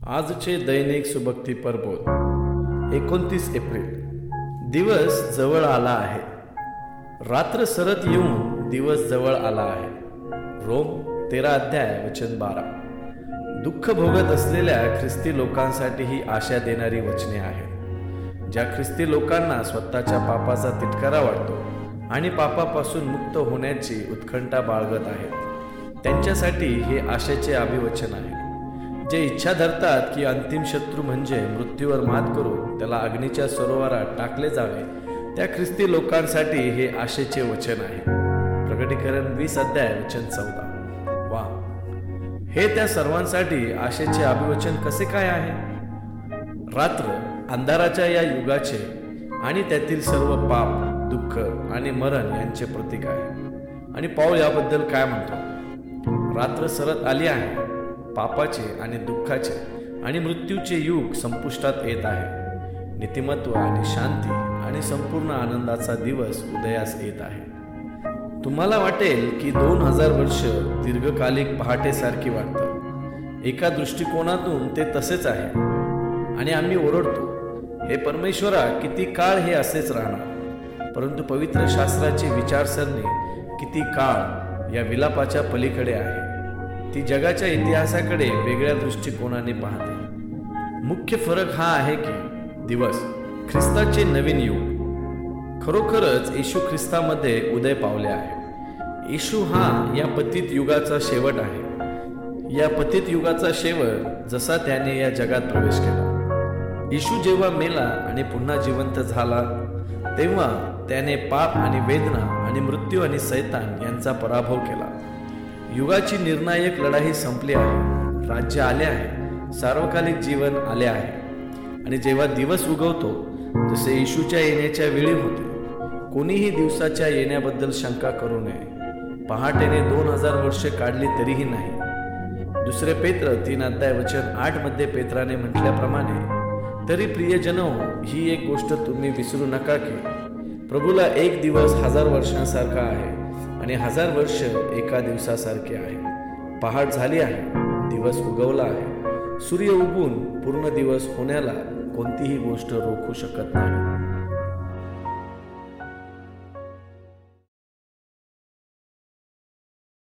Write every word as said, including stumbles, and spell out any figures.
आजचे दैनिक सुभक्ती प्रबोध एकोणतीस एप्रिल. दिवस जवळ आला आहे. रात्र सरत येऊन दिवस जवळ आला आहे. रोम तेरा अध्याय वचन बारा. दुःख भोगत असलेल्या ख्रिस्ती लोकांसाठी ही आशा देणारी वचने आहेत. ज्या ख्रिस्ती लोकांना स्वतःच्या पापाचा तिटकारा वाटतो आणि पापापासून मुक्त होण्याची उत्कंठा बाळगत आहेत, त्यांच्यासाठी हे आशेचे अभिवचन आहे. जे इच्छा धरतात की अंतिम शत्रू म्हणजे मृत्यूवर मात करून त्याला अग्नीच्या सरोवरात टाकले जावे, त्या ख्रिस्ती लोकांसाठी हे आशेचे वचन आहे. प्रकटीकरण वीस अध्याय वचन चौदा. वा, हे त्या सर्वांसाठी आशेचे अभिवचन कसे काय आहे? रात्र अंधाराच्या या युगाचे आणि त्यातील सर्व पाप, दुःख आणि मरण यांचे प्रतीक आहे. आणि पाऊल याबद्दल काय म्हणतो? रात्र सरत आली आहे. पापाचे आणि दुःखाचे आणि मृत्यूचे युग संपुष्टात येत आहे. नीतिमत्व आणि शांती आणि संपूर्ण आनंदाचा दिवस उदयास येत आहे. तुम्हाला वाटेल की दोन हजार वर्ष दीर्घकालिक पहाटेसारखी वाटतात. एका दृष्टिकोनातून ते तसेच आहे आणि आम्ही ओरडतो, हे परमेश्वरा, किती काळ हे असेच राहणार? परंतु पवित्र शास्त्राची विचारसरणी किती काळ या विलापाच्या पलीकडे आहे. ती जगाच्या इतिहासाकडे वेगळ्या दृष्टिकोनाने पाहते. मुख्य फरक हा आहे की दिवस ख्रिस्ताचे नवीन युग खरोखरच येशू ख्रिस्तामध्ये उदय पावले आहे. येशू हा या पतित युगाचा शेवट आहे. या पतित युगाचा शेवट जसा त्याने या जगात प्रवेश केला. येशू जेव्हा मेला आणि पुन्हा जिवंत झाला, तेव्हा त्याने पाप आणि वेदना आणि मृत्यू आणि सैतान यांचा पराभव केला. युगाची निर्णायक लढाई संपली आहे. राज्य आले आहे. सार्वकालिक जीवन आले आहे. आणि जेव्हा दिवस उगवतो जसे येशूच्या येण्याच्या वेळी होते, कोणीही दिवसाच्या येण्याबद्दल शंका करू नये. पहाटेने दोन हजार वर्षे काढली तरीही नाही. दुसरे पेत्र तीन अध्याय वचन आठ मध्ये पेत्राने म्हटल्याप्रमाणे, तरी प्रियजनो, ही एक गोष्ट तुम्ही विसरू नका की प्रभूला एक दिवस हजार वर्षांसारखा आहे आणि हजार वर्ष एका दिवसासारखे आहे. पहाट झाली आहे. दिवस उगवला आहे. सूर्य उगून पूर्ण दिवस होण्याला कोणतीही गोष्ट रोखू शकत नाही.